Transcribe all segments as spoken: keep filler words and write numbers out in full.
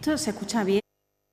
¿Esto se escucha bien?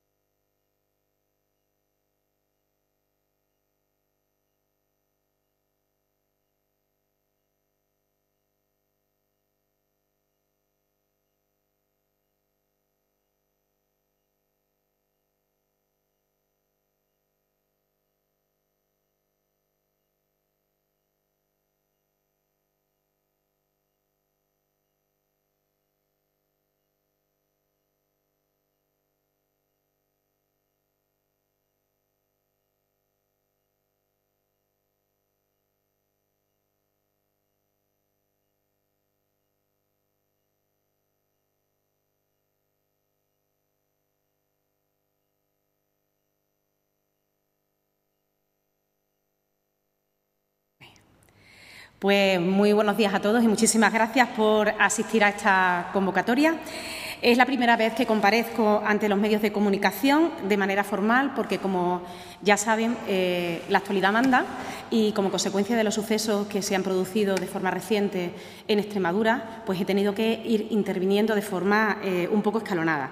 Pues muy buenos días a todos y muchísimas gracias por asistir a esta convocatoria. Es la primera vez que comparezco ante los medios de comunicación de manera formal porque, como ya saben, eh, la actualidad manda y, como consecuencia de los sucesos que se han producido de forma reciente en Extremadura, pues he tenido que ir interviniendo de forma eh, un poco escalonada.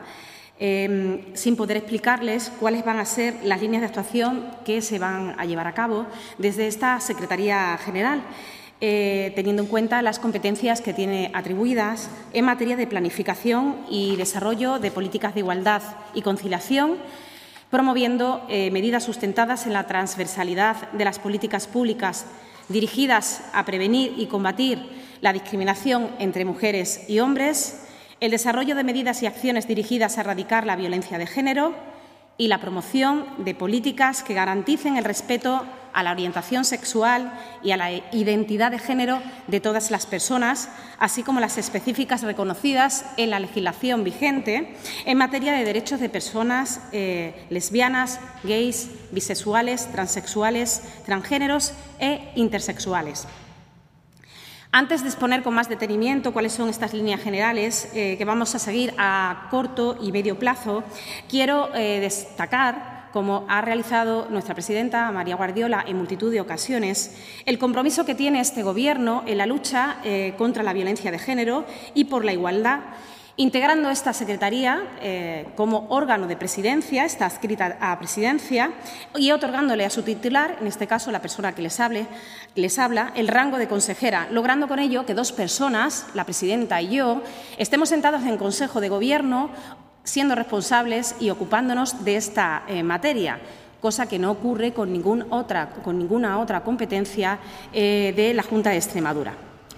Eh, sin poder explicarles cuáles van a ser las líneas de actuación que se van a llevar a cabo desde esta Secretaría General, eh, teniendo en cuenta las competencias que tiene atribuidas en materia de planificación y desarrollo de políticas de igualdad y conciliación, promoviendo eh, medidas sustentadas en la transversalidad de las políticas públicas dirigidas a prevenir y combatir la discriminación entre mujeres y hombres, el desarrollo de medidas y acciones dirigidas a erradicar la violencia de género y la promoción de políticas que garanticen el respeto a la orientación sexual y a la identidad de género de todas las personas, así como las específicas reconocidas en la legislación vigente en materia de derechos de personas eh, lesbianas, gays, bisexuales, transexuales, transgéneros e intersexuales. Antes de exponer con más detenimiento cuáles son estas líneas generales eh, que vamos a seguir a corto y medio plazo, quiero eh, destacar, como ha realizado nuestra presidenta María Guardiola en multitud de ocasiones, el compromiso que tiene este Gobierno en la lucha eh, contra la violencia de género y por la igualdad, integrando esta Secretaría eh, como órgano de presidencia, está adscrita a presidencia, y otorgándole a su titular, en este caso la persona que les, hable, les habla, el rango de consejera, logrando con ello que dos personas, la presidenta y yo, estemos sentados en Consejo de Gobierno, siendo responsables y ocupándonos de esta eh, materia, cosa que no ocurre con, ningún otra, con ninguna otra competencia eh, de la Junta de Extremadura.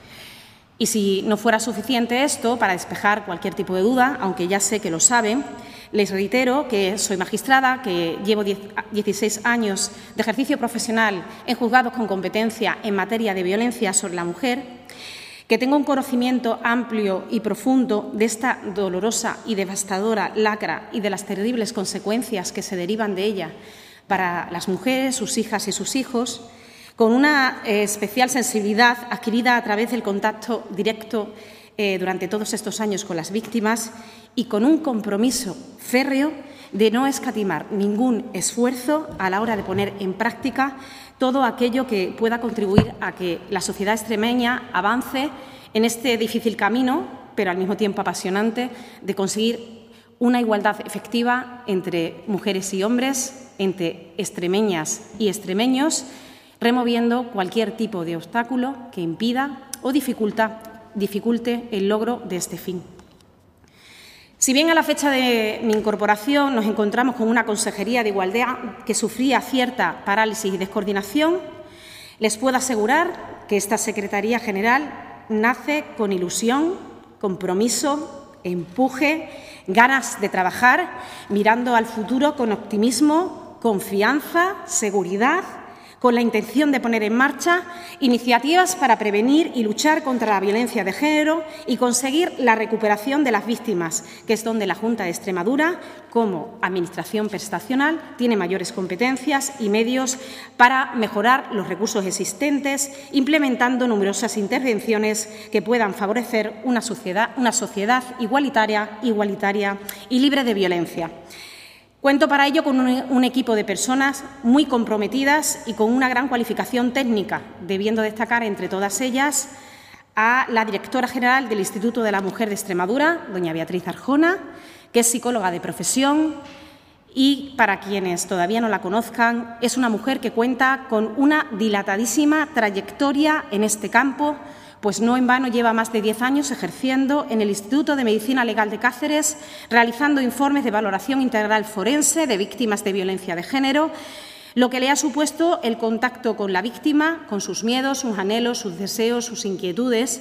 Y si no fuera suficiente esto para despejar cualquier tipo de duda, aunque ya sé que lo saben, les reitero que soy magistrada, que llevo dieciséis años de ejercicio profesional en juzgados con competencia en materia de violencia sobre la mujer, que tengo un conocimiento amplio y profundo de esta dolorosa y devastadora lacra y de las terribles consecuencias que se derivan de ella para las mujeres, sus hijas y sus hijos, con una eh, especial sensibilidad adquirida a través del contacto directo eh, durante todos estos años con las víctimas y con un compromiso férreo de no escatimar ningún esfuerzo a la hora de poner en práctica todo aquello que pueda contribuir a que la sociedad extremeña avance en este difícil camino, pero al mismo tiempo apasionante, de conseguir una igualdad efectiva entre mujeres y hombres, entre extremeñas y extremeños, removiendo cualquier tipo de obstáculo que impida o dificulta, dificulte el logro de este fin. Si bien a la fecha de mi incorporación nos encontramos con una Consejería de Igualdad que sufría cierta parálisis y descoordinación, les puedo asegurar que esta Secretaría General nace con ilusión, compromiso, empuje, ganas de trabajar, mirando al futuro con optimismo, confianza, seguridad, con la intención de poner en marcha iniciativas para prevenir y luchar contra la violencia de género y conseguir la recuperación de las víctimas, que es donde la Junta de Extremadura, como Administración prestacional, tiene mayores competencias y medios para mejorar los recursos existentes, implementando numerosas intervenciones que puedan favorecer una sociedad, una sociedad igualitaria, igualitaria y libre de violencia. Cuento para ello con un, un equipo de personas muy comprometidas y con una gran cualificación técnica, debiendo destacar entre todas ellas a la directora general del Instituto de la Mujer de Extremadura, doña Beatriz Arjona, que es psicóloga de profesión y, para quienes todavía no la conozcan, es una mujer que cuenta con una dilatadísima trayectoria en este campo, pues no en vano lleva más de diez años ejerciendo en el Instituto de Medicina Legal de Cáceres, realizando informes de valoración integral forense de víctimas de violencia de género, lo que le ha supuesto el contacto con la víctima, con sus miedos, sus anhelos, sus deseos, sus inquietudes,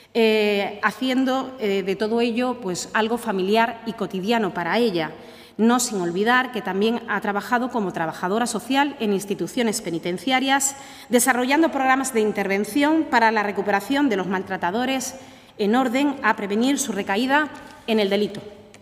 eh, haciendo eh, de todo ello pues, algo familiar y cotidiano para ella, no sin olvidar que también ha trabajado como trabajadora social en instituciones penitenciarias, desarrollando programas de intervención para la recuperación de los maltratadores en orden a prevenir su recaída en el delito.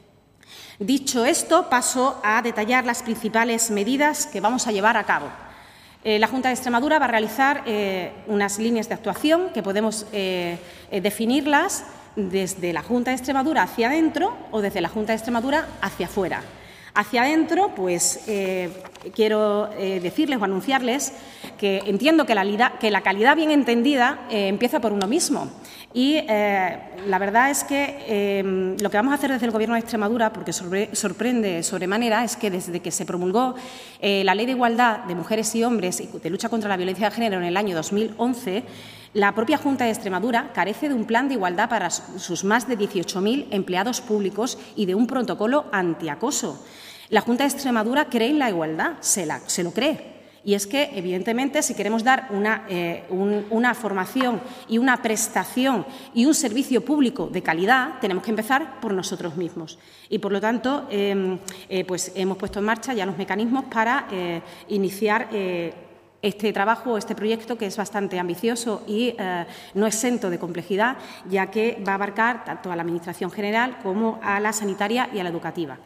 Dicho esto, paso a detallar las principales medidas que vamos a llevar a cabo. Eh, la Junta de Extremadura va a realizar eh, unas líneas de actuación que podemos eh, eh, definirlas desde la Junta de Extremadura hacia adentro o desde la Junta de Extremadura hacia afuera. Hacia adentro, pues eh, quiero eh, decirles o anunciarles que entiendo que la, que la calidad bien entendida eh, empieza por uno mismo. Y eh, la verdad es que eh, lo que vamos a hacer desde el Gobierno de Extremadura, porque sobre, sorprende sobremanera, es que desde que se promulgó eh, la Ley de Igualdad de Mujeres y Hombres y de lucha contra la violencia de género en el año dos mil once, la propia Junta de Extremadura carece de un plan de igualdad para sus más de dieciocho mil empleados públicos y de un protocolo antiacoso. La Junta de Extremadura cree en la igualdad, se, la, se lo cree. Y es que, evidentemente, si queremos dar una, eh, un, una formación y una prestación y un servicio público de calidad, tenemos que empezar por nosotros mismos. Y, por lo tanto, eh, eh, pues hemos puesto en marcha ya los mecanismos para eh, iniciar eh, este trabajo, este proyecto, que es bastante ambicioso y eh, no exento de complejidad, ya que va a abarcar tanto a la Administración general como a la sanitaria y a la educativa.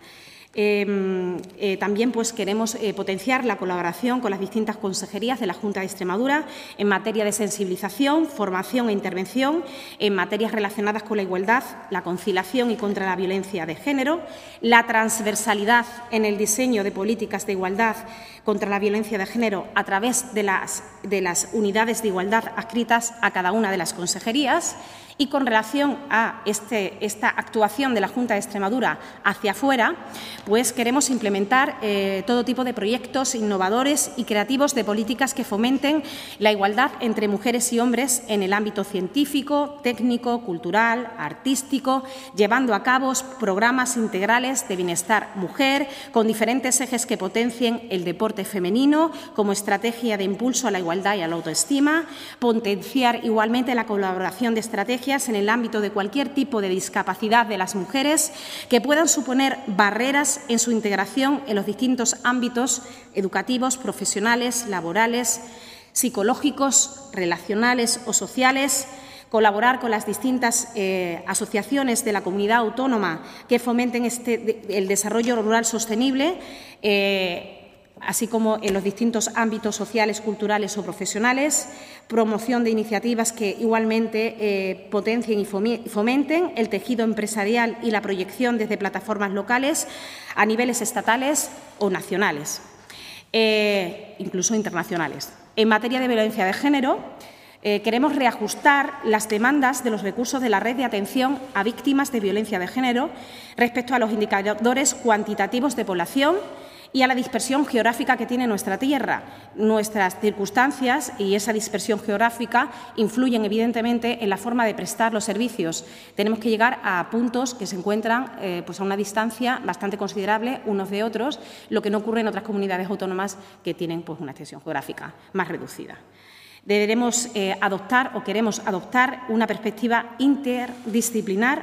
Eh, eh, también pues, queremos eh, potenciar la colaboración con las distintas consejerías de la Junta de Extremadura en materia de sensibilización, formación e intervención, en materias relacionadas con la igualdad, la conciliación y contra la violencia de género, la transversalidad en el diseño de políticas de igualdad contra la violencia de género a través de las, de las unidades de igualdad adscritas a cada una de las consejerías. Y con relación a este, esta actuación de la Junta de Extremadura hacia afuera, pues queremos implementar eh, todo tipo de proyectos innovadores y creativos de políticas que fomenten la igualdad entre mujeres y hombres en el ámbito científico, técnico, cultural, artístico, llevando a cabo programas integrales de bienestar mujer con diferentes ejes que potencien el deporte femenino como estrategia de impulso a la igualdad y a la autoestima, potenciar igualmente la colaboración de estrategias en el ámbito de cualquier tipo de discapacidad de las mujeres que puedan suponer barreras en su integración en los distintos ámbitos educativos, profesionales, laborales, psicológicos, relacionales o sociales, colaborar con las distintas eh, asociaciones de la comunidad autónoma que fomenten este, el desarrollo rural sostenible, eh, así como en los distintos ámbitos sociales, culturales o profesionales, promoción de iniciativas que igualmente eh, potencien y fomenten el tejido empresarial y la proyección desde plataformas locales a niveles estatales o nacionales, eh, incluso internacionales. En materia de violencia de género, eh, queremos reajustar las demandas de los recursos de la red de atención a víctimas de violencia de género respecto a los indicadores cuantitativos de población y a la dispersión geográfica que tiene nuestra tierra. Nuestras circunstancias y esa dispersión geográfica influyen, evidentemente, en la forma de prestar los servicios. Tenemos que llegar a puntos que se encuentran eh, pues a una distancia bastante considerable unos de otros, lo que no ocurre en otras comunidades autónomas que tienen pues, una extensión geográfica más reducida. Deberemos eh, adoptar o queremos adoptar una perspectiva interdisciplinar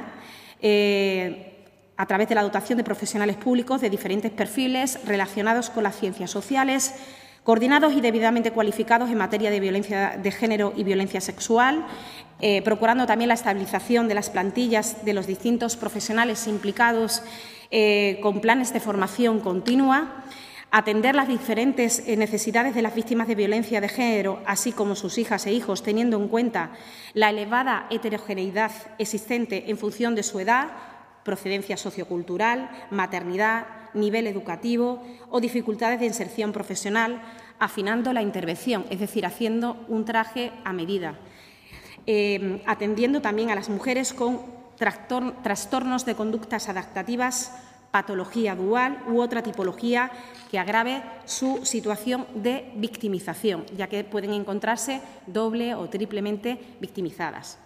eh, a través de la dotación de profesionales públicos de diferentes perfiles relacionados con las ciencias sociales, coordinados y debidamente cualificados en materia de violencia de género y violencia sexual, eh, procurando también la estabilización de las plantillas de los distintos profesionales implicados eh, con planes de formación continua, atender las diferentes necesidades de las víctimas de violencia de género, así como sus hijas e hijos, teniendo en cuenta la elevada heterogeneidad existente en función de su edad, procedencia sociocultural, maternidad, nivel educativo o dificultades de inserción profesional, afinando la intervención, es decir, haciendo un traje a medida, eh, atendiendo también a las mujeres con trastornos de conductas adaptativas patología dual u otra tipología que agrave su situación de victimización, ya que pueden encontrarse doble o triplemente victimizadas.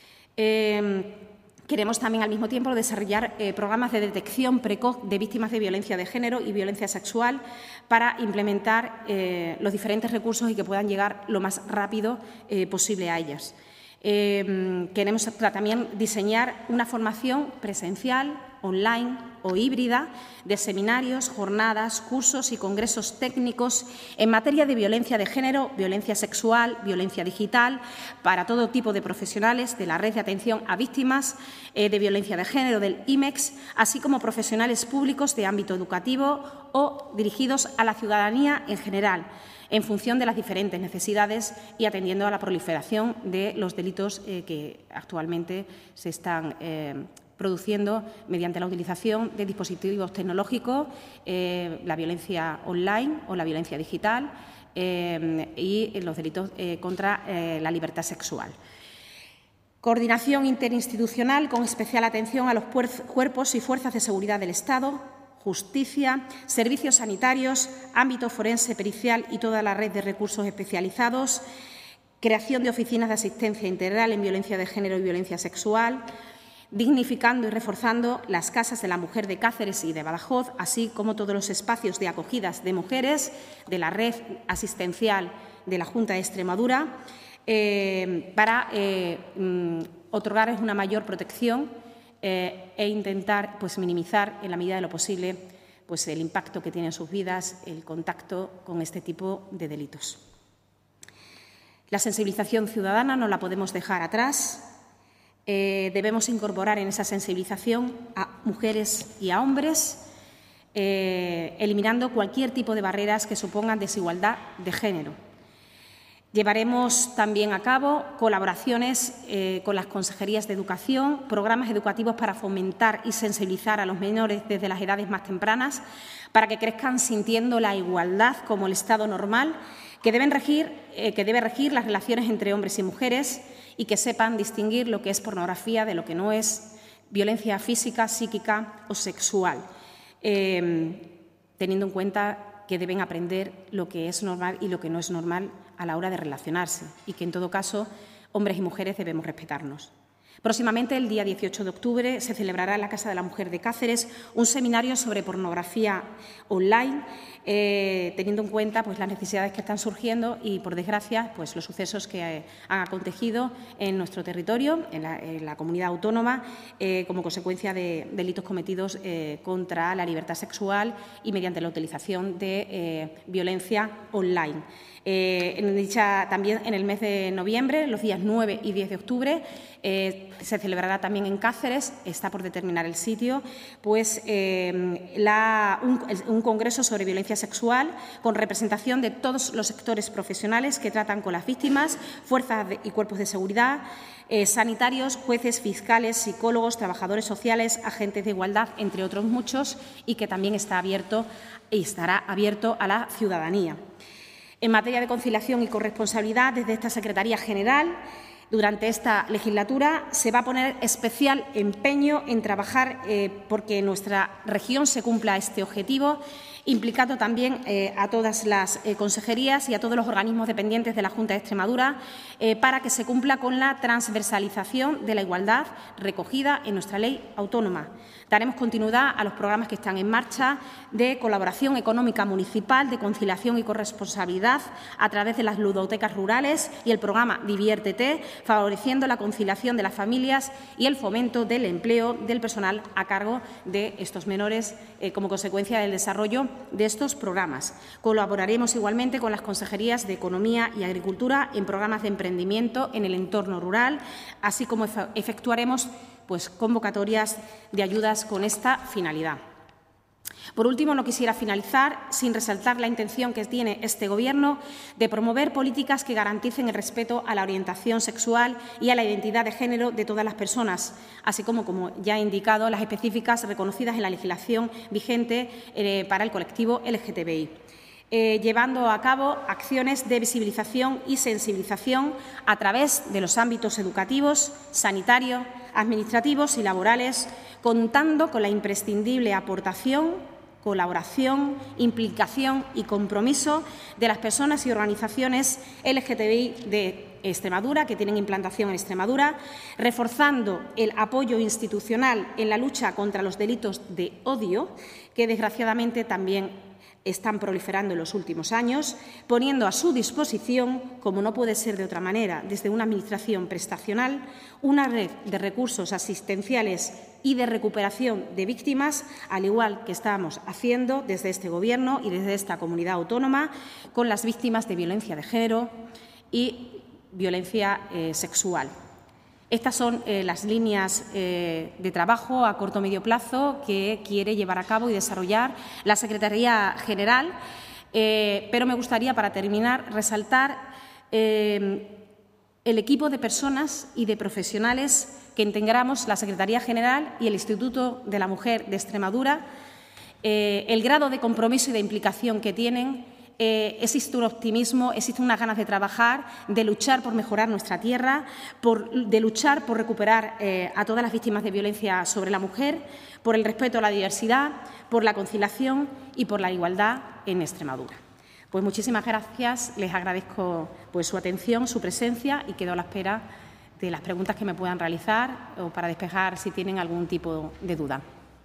Eh, Queremos también, al mismo tiempo, desarrollar eh, programas de detección precoz de víctimas de violencia de género y violencia sexual para implementar eh, los diferentes recursos y que puedan llegar lo más rápido eh, posible a ellas. Eh, queremos también diseñar una formación presencial, online o híbrida de seminarios, jornadas, cursos y congresos técnicos en materia de violencia de género, violencia sexual, violencia digital, para todo tipo de profesionales de la red de atención a víctimas eh, de violencia de género del I M E X, así como profesionales públicos de ámbito educativo o dirigidos a la ciudadanía en general, en función de las diferentes necesidades y atendiendo a la proliferación de los delitos eh, que actualmente se están eh, produciendo mediante la utilización de dispositivos tecnológicos, eh, la violencia online o la violencia digital eh, y los delitos eh, contra eh, la libertad sexual. Coordinación interinstitucional con especial atención a los cuerpos y fuerzas de seguridad del Estado, justicia, servicios sanitarios, ámbito forense, pericial y toda la red de recursos especializados, creación de oficinas de asistencia integral en violencia de género y violencia sexual, dignificando y reforzando las casas de la mujer de Cáceres y de Badajoz, así como todos los espacios de acogidas de mujeres de la red asistencial de la Junta de Extremadura, eh, para eh, mm, otorgarles una mayor protección eh, e intentar pues, minimizar en la medida de lo posible pues, el impacto que tiene en sus vidas el contacto con este tipo de delitos. La sensibilización ciudadana no la podemos dejar atrás. Eh, debemos incorporar en esa sensibilización a mujeres y a hombres, eh, eliminando cualquier tipo de barreras que supongan desigualdad de género. Llevaremos también a cabo colaboraciones eh, con las consejerías de educación, programas educativos para fomentar y sensibilizar a los menores desde las edades más tempranas, para que crezcan sintiendo la igualdad como el estado normal que, deben regir, eh, que debe regir las relaciones entre hombres y mujeres, y que sepan distinguir lo que es pornografía de lo que no es, violencia física, psíquica o sexual, eh, teniendo en cuenta que deben aprender lo que es normal y lo que no es normal a la hora de relacionarse y que, en todo caso, hombres y mujeres debemos respetarnos. Próximamente, el día dieciocho de octubre, se celebrará en la Casa de la Mujer de Cáceres un seminario sobre pornografía online, eh, teniendo en cuenta pues, las necesidades que están surgiendo y, por desgracia, pues, los sucesos que eh, han acontecido en nuestro territorio, en la, en la comunidad autónoma, eh, como consecuencia de delitos cometidos eh, contra la libertad sexual y mediante la utilización de eh, violencia online. Eh, en dicha, también en el mes de noviembre, los días nueve y diez de octubre, eh, se celebrará también en Cáceres, está por determinar el sitio, pues, eh, la, un, un congreso sobre violencia sexual con representación de todos los sectores profesionales que tratan con las víctimas, fuerzas de, y cuerpos de seguridad, eh, sanitarios, jueces, fiscales, psicólogos, trabajadores sociales, agentes de igualdad, entre otros muchos, y que también está abierto y estará abierto a la ciudadanía. En materia de conciliación y corresponsabilidad, desde esta Secretaría General, durante esta legislatura se va a poner especial empeño en trabajar eh, porque en nuestra región se cumpla este objetivo, implicando también eh, a todas las eh, consejerías y a todos los organismos dependientes de la Junta de Extremadura eh, para que se cumpla con la transversalización de la igualdad recogida en nuestra ley autónoma. Daremos continuidad a los programas que están en marcha de colaboración económica municipal, de conciliación y corresponsabilidad a través de las ludotecas rurales y el programa Diviértete, favoreciendo la conciliación de las familias y el fomento del empleo del personal a cargo de estos menores eh, como consecuencia del desarrollo de estos programas. Colaboraremos igualmente con las consejerías de Economía y Agricultura en programas de emprendimiento en el entorno rural, así como efectuaremos pues, convocatorias de ayudas con esta finalidad. Por último, no quisiera finalizar sin resaltar la intención que tiene este Gobierno de promover políticas que garanticen el respeto a la orientación sexual y a la identidad de género de todas las personas, así como, como ya he indicado, las específicas reconocidas en la legislación vigente eh, para el colectivo L G T B I. Eh, llevando a cabo acciones de visibilización y sensibilización a través de los ámbitos educativos, sanitario, administrativos y laborales, contando con la imprescindible aportación, colaboración, implicación y compromiso de las personas y organizaciones L G T B I de Extremadura, que tienen implantación en Extremadura, reforzando el apoyo institucional en la lucha contra los delitos de odio, que desgraciadamente también están proliferando en los últimos años, poniendo a su disposición, como no puede ser de otra manera, desde una Administración prestacional, una red de recursos asistenciales y de recuperación de víctimas, al igual que estamos haciendo desde este Gobierno y desde esta comunidad autónoma con las víctimas de violencia de género y violencia eh, sexual. Estas son eh, las líneas eh, de trabajo a corto o medio plazo que quiere llevar a cabo y desarrollar la Secretaría General, eh, pero me gustaría, para terminar, resaltar eh, el equipo de personas y de profesionales que integramos la Secretaría General y el Instituto de la Mujer de Extremadura, eh, el grado de compromiso y de implicación que tienen. Eh, existe un optimismo, existen unas ganas de trabajar, de luchar por mejorar nuestra tierra, por, de luchar por recuperar eh, a todas las víctimas de violencia sobre la mujer, por el respeto a la diversidad, por la conciliación y por la igualdad en Extremadura. Pues muchísimas gracias, les agradezco pues, su atención, su presencia y quedo a la espera de las preguntas que me puedan realizar o para despejar si tienen algún tipo de duda.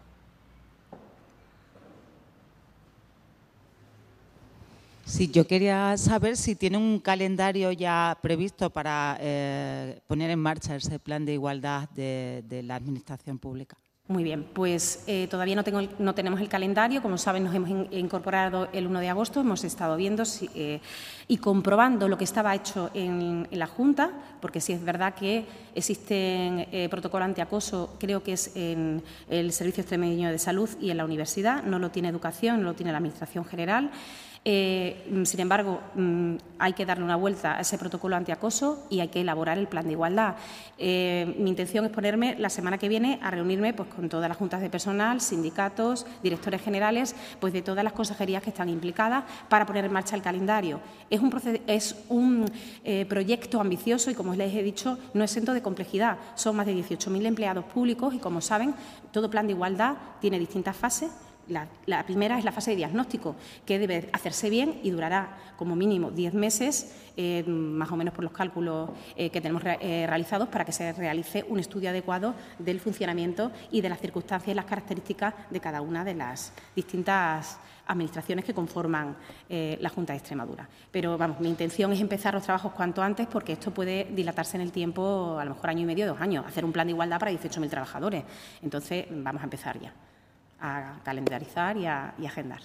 Sí, yo quería saber si tiene un calendario ya previsto para eh, poner en marcha ese plan de igualdad de, de la Administración pública. Muy bien, pues eh, todavía no, tengo el, no tenemos el calendario. Como saben, nos hemos in, incorporado el uno de agosto, hemos estado viendo si, eh, y comprobando lo que estaba hecho en, en la Junta, porque sí es verdad que existen eh, protocolo antiacoso, creo que es en el Servicio Extremeño de Salud y en la Universidad, no lo tiene Educación, no lo tiene la Administración General. Eh, sin embargo, mm, hay que darle una vuelta a ese protocolo antiacoso y hay que elaborar el plan de igualdad. Eh, mi intención es ponerme la semana que viene a reunirme pues, con todas las juntas de personal, sindicatos, directores generales, pues de todas las consejerías que están implicadas para poner en marcha el calendario. Es un, es un eh, proyecto ambicioso y, como les he dicho, no exento de complejidad. Son más de dieciocho mil empleados públicos y, como saben, todo plan de igualdad tiene distintas fases. La, la primera es la fase de diagnóstico, que debe hacerse bien y durará como mínimo diez meses, eh, más o menos por los cálculos eh, que tenemos re, eh, realizados, para que se realice un estudio adecuado del funcionamiento y de las circunstancias y las características de cada una de las distintas administraciones que conforman eh, la Junta de Extremadura. Pero, vamos, mi intención es empezar los trabajos cuanto antes, porque esto puede dilatarse en el tiempo, a lo mejor año y medio, dos años, hacer un plan de igualdad para dieciocho mil trabajadores. Entonces, vamos a empezar ya a calendarizar y a, y a agendar.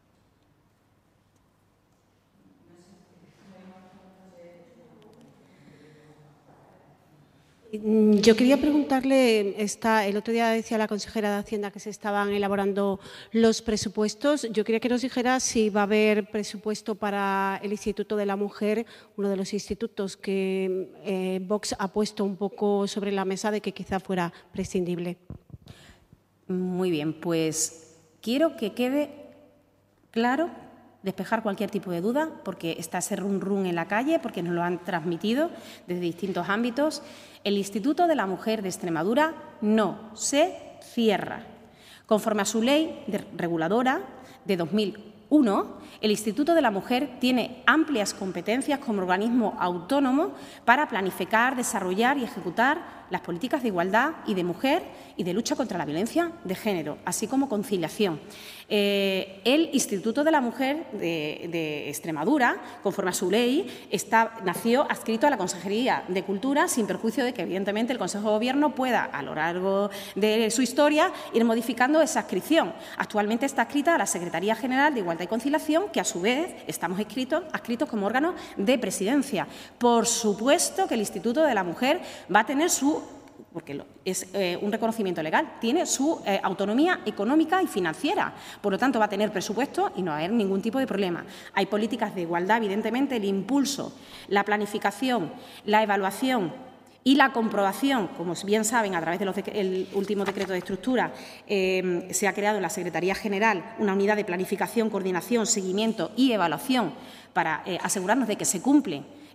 Yo quería preguntarle, esta, el otro día decía la consejera de Hacienda que se estaban elaborando los presupuestos. Yo quería que nos dijera si va a haber presupuesto para el Instituto de la Mujer, uno de los institutos que eh, Vox ha puesto un poco sobre la mesa de que quizá fuera prescindible. Muy bien, pues quiero que quede claro, despejar cualquier tipo de duda, porque está ese run run en la calle, porque nos lo han transmitido desde distintos ámbitos. El Instituto de la Mujer de Extremadura no se cierra. Conforme a su ley de reguladora de dos mil uno, el Instituto de la Mujer tiene amplias competencias como organismo autónomo para planificar, desarrollar y ejecutar las políticas de igualdad y de mujer y de lucha contra la violencia de género, así como conciliación. Eh, el Instituto de la Mujer de, de Extremadura, conforme a su ley, está, nació adscrito a la Consejería de Cultura, sin perjuicio de que, evidentemente, el Consejo de Gobierno pueda, a lo largo de su historia, ir modificando esa adscripción. Actualmente está adscrita a la Secretaría General de Igualdad y Conciliación, que a su vez estamos adscritos, adscritos como órgano de presidencia. Por supuesto que el Instituto de la Mujer va a tener su, porque es eh, un reconocimiento legal, tiene su eh, autonomía económica y financiera. Por lo tanto, va a tener presupuesto y no va a haber ningún tipo de problema. Hay políticas de igualdad, evidentemente, el impulso, la planificación, la evaluación y la comprobación, como bien saben, a través del último decreto de estructura, eh, se ha creado en la Secretaría General una unidad de planificación, coordinación, seguimiento y evaluación para eh, asegurarnos de que se cumplen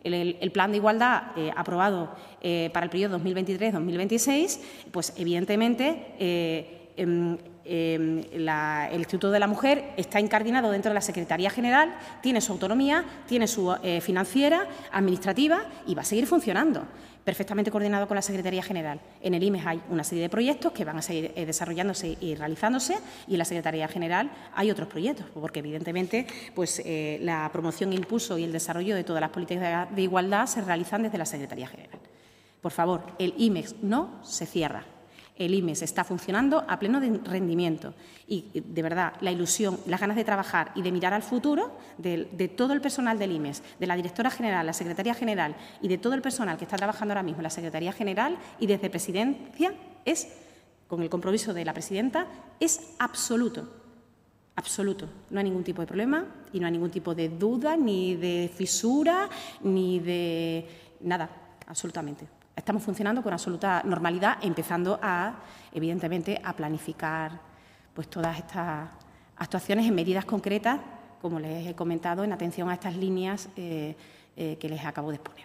El, el, el plan de igualdad eh, aprobado eh, para el periodo dos mil veintitrés dos mil veintiséis, pues evidentemente eh, eh, eh, la, el Instituto de la Mujer está incardinado dentro de la Secretaría General, tiene su autonomía, tiene su eh, financiera, administrativa y va a seguir funcionando, perfectamente coordinado con la Secretaría General. En el I M E S hay una serie de proyectos que van a seguir eh, desarrollándose y realizándose, y en la Secretaría General hay otros proyectos, porque evidentemente pues, eh, la promoción, impulso y el desarrollo de todas las políticas de, de igualdad se realizan desde la Secretaría General. Por favor, el I M E S no se cierra. El I M E S está funcionando a pleno rendimiento y, de verdad, la ilusión, las ganas de trabajar y de mirar al futuro de, de todo el personal del I M E S, de la directora general, la secretaria general y de todo el personal que está trabajando ahora mismo en la Secretaría General y desde Presidencia, es, con el compromiso de la presidenta, es absoluto. Absoluto. No hay ningún tipo de problema y no hay ningún tipo de duda, ni de fisura, ni de nada, absolutamente. Estamos funcionando con absoluta normalidad, empezando a, evidentemente, a planificar pues, todas estas actuaciones en medidas concretas, como les he comentado, en atención a estas líneas eh, eh, que les acabo de exponer.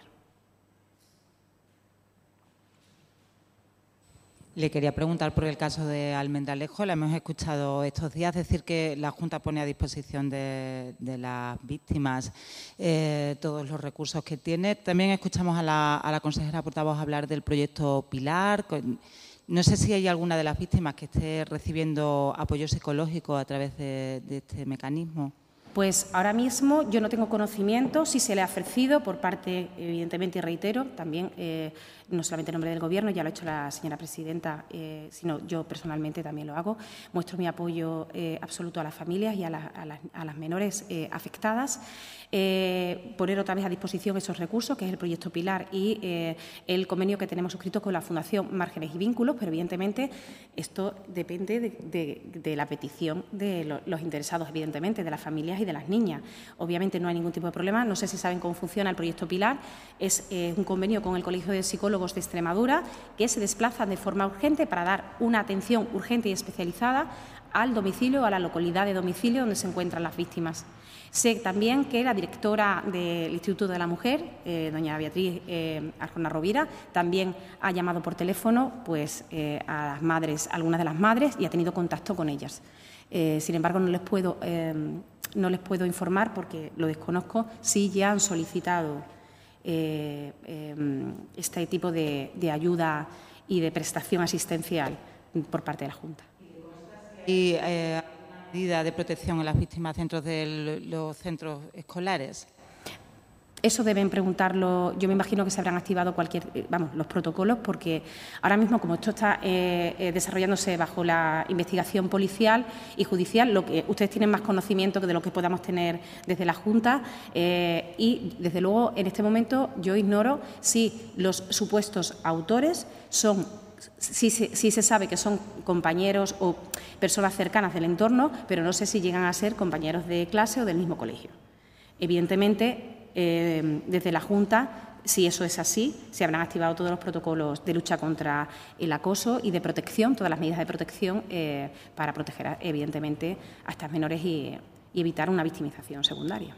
Le quería preguntar por el caso de Almendralejo. La hemos escuchado estos días decir que la Junta pone a disposición de, de las víctimas eh, todos los recursos que tiene. También escuchamos a la, a la consejera portavoz hablar del proyecto Pilar. No sé si hay alguna de las víctimas que esté recibiendo apoyo psicológico a través de, de este mecanismo. Pues ahora mismo yo no tengo conocimiento si se le ha ofrecido por parte, evidentemente, y reitero, también, eh, no solamente en nombre del Gobierno, ya lo ha hecho la señora presidenta, eh, sino yo personalmente también lo hago. Muestro mi apoyo eh, absoluto a las familias y a, la, a, las, a las menores eh, afectadas. Eh, poner otra vez a disposición esos recursos, que es el proyecto Pilar y eh, el convenio que tenemos suscrito con la Fundación Márgenes y Vínculos, pero evidentemente esto depende de, de, de la petición de lo, los interesados, evidentemente, de las familias y de las niñas. Obviamente no hay ningún tipo de problema. No sé si saben cómo funciona el proyecto Pilar. Es eh, un convenio con el Colegio de Psicólogos de Extremadura que se desplazan de forma urgente para dar una atención urgente y especializada al domicilio o a la localidad de domicilio donde se encuentran las víctimas. Sé también que la directora del Instituto de la Mujer, eh, doña Beatriz eh, Arjona Rovira, también ha llamado por teléfono pues, eh, a las madres, a algunas de las madres, y ha tenido contacto con ellas. Eh, sin embargo, no les puedo, eh, no les puedo informar, porque lo desconozco, si ya han solicitado eh, eh, este tipo de, de ayuda y de prestación asistencial por parte de la Junta. Y, eh, medida de protección a las víctimas dentro de los centros escolares? Eso deben preguntarlo. Yo me imagino que se habrán activado cualquier, vamos, los protocolos, porque ahora mismo, como esto está eh, eh, desarrollándose bajo la investigación policial y judicial, lo que ustedes tienen más conocimiento que de lo que podamos tener desde la Junta eh, y, desde luego, en este momento yo ignoro si los supuestos autores son Sí, sí, sí se sabe que son compañeros o personas cercanas del entorno, pero no sé si llegan a ser compañeros de clase o del mismo colegio. Evidentemente, eh, desde la Junta, si eso es así, se habrán activado todos los protocolos de lucha contra el acoso y de protección, todas las medidas de protección eh, para proteger, evidentemente, a estas menores y, y evitar una victimización secundaria.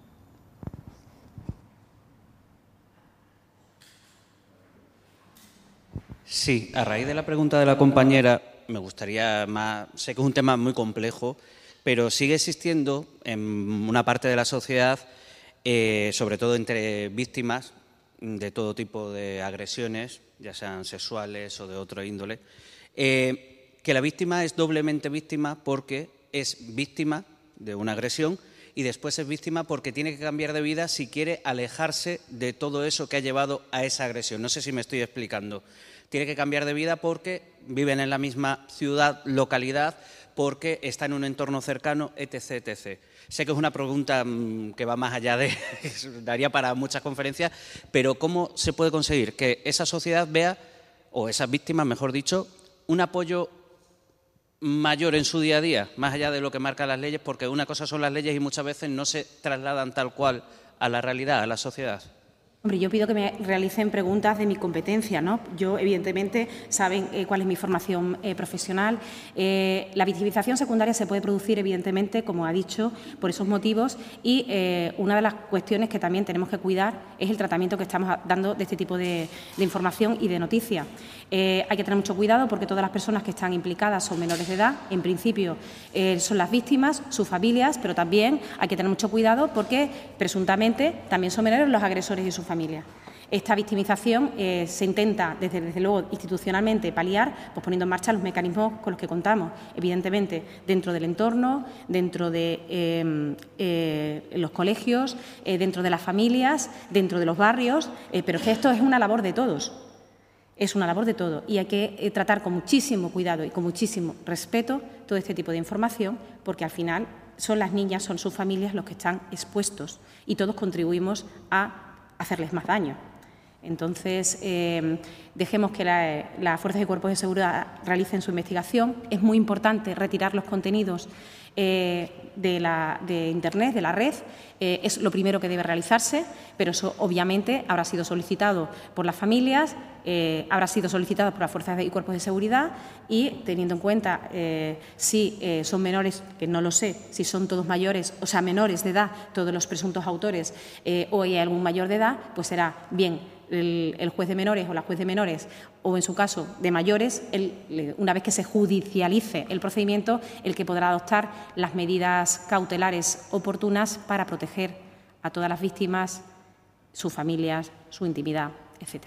Sí, a raíz de la pregunta de la compañera, me gustaría más, sé que es un tema muy complejo, pero sigue existiendo en una parte de la sociedad, eh, sobre todo entre víctimas de todo tipo de agresiones, ya sean sexuales o de otra índole, eh, que la víctima es doblemente víctima porque es víctima de una agresión y después es víctima porque tiene que cambiar de vida si quiere alejarse de todo eso que ha llevado a esa agresión. No sé si me estoy explicando. Tiene que cambiar de vida porque viven en la misma ciudad, localidad, porque está en un entorno cercano, etcétera, etcétera. Sé que es una pregunta que va más allá de... daría para muchas conferencias, pero ¿cómo se puede conseguir que esa sociedad vea, o esas víctimas, mejor dicho, un apoyo mayor en su día a día, más allá de lo que marcan las leyes? Porque una cosa son las leyes y muchas veces no se trasladan tal cual a la realidad, a la sociedad. Hombre, yo pido que me realicen preguntas de mi competencia, ¿no? Yo, evidentemente, saben eh, cuál es mi formación eh, profesional. Eh, la victimización secundaria se puede producir, evidentemente, como ha dicho, por esos motivos y eh, una de las cuestiones que también tenemos que cuidar es el tratamiento que estamos dando de este tipo de, de información y de noticia. Eh, hay que tener mucho cuidado porque todas las personas que están implicadas son menores de edad. En principio, eh, son las víctimas, sus familias, pero también hay que tener mucho cuidado porque, presuntamente, también son menores los agresores y sus familias. Esta victimización eh, se intenta, desde, desde luego, institucionalmente paliar, pues poniendo en marcha los mecanismos con los que contamos, evidentemente, dentro del entorno, dentro de eh, eh, los colegios, eh, dentro de las familias, dentro de los barrios, eh, pero es que esto es una labor de todos. Es una labor de todos y hay que eh, tratar con muchísimo cuidado y con muchísimo respeto todo este tipo de información, porque al final son las niñas, son sus familias los que están expuestos y todos contribuimos a hacerles más daño. Entonces, eh, dejemos que la, las fuerzas y cuerpos de seguridad realicen su investigación. Es muy importante retirar los contenidos eh, de, la, de Internet, de la red. Eh, es lo primero que debe realizarse, pero eso obviamente habrá sido solicitado por las familias, eh, habrá sido solicitado por las fuerzas y cuerpos de seguridad y, teniendo en cuenta eh, si eh, son menores, que no lo sé, si son todos mayores, o sea, menores de edad, todos los presuntos autores, eh, o hay algún mayor de edad, pues será bien El, el juez de menores o la juez de menores o, en su caso, de mayores, el, una vez que se judicialice el procedimiento, el que podrá adoptar las medidas cautelares oportunas para proteger a todas las víctimas, sus familias, su intimidad, etcétera.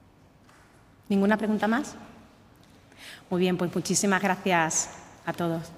¿Ninguna pregunta más? Muy bien, pues muchísimas gracias a todos.